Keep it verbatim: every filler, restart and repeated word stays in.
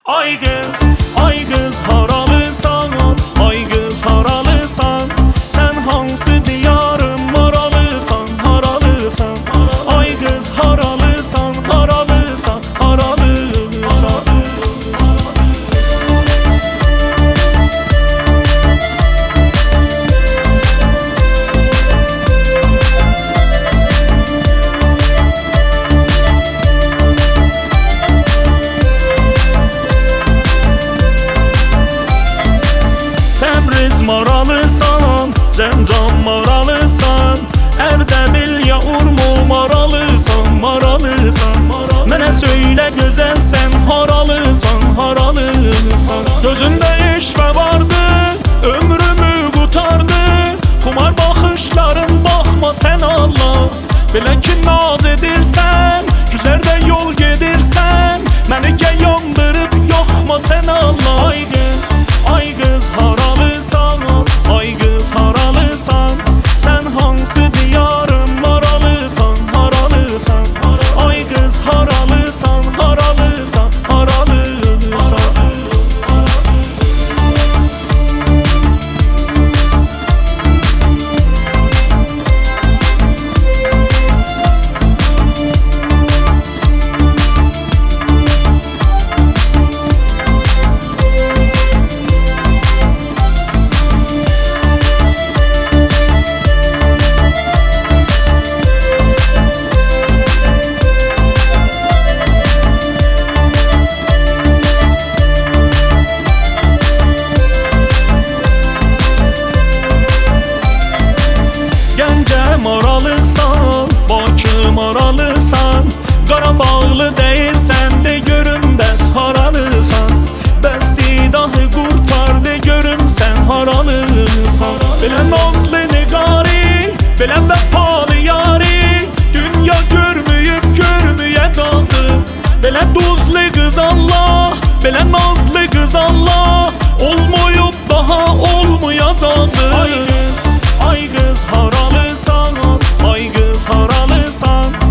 Ay kız, ay kız haralısan, ay kız haralısan. Sen hansı diyarın maralısan, haralısan. Ay kız haralısan, haralısan, haralısan. Maralısan, Zəncam maralısan, Ərdəbil ya Urmul maralısan, maralısan. Mənə söylə gözəl sən haralısan, haralısan. Gözündə eşvə vardı, ömrümü qutardı. Xumar baxışların baxma sən Allah. Belə ki naz edirsən, güzərdə yol gedirsən. Məni gəl yandırıb yoxma sən Allah. Ay qız, ay qız haralısan, ay qız haralısan. Sən hansı diyarın maralısan, haralısan. Ay qız haralısan, haralısan, haralısan. Maralısan, Bakı maralısan. Qarabağlı deyilsən de görüm bəs haralısan. Bəstidahı qurtar de görüm sən haralısan. Belə nazlı niqari, belə vəfalı yari. Dünya görməyib görməyəcəkdi. Belə duzlu qız Allah, belə nazlı qız Allah. Olmayıb daha olmayacaqdı. Ay qız, ay qız haralısan, ay qız haralısan.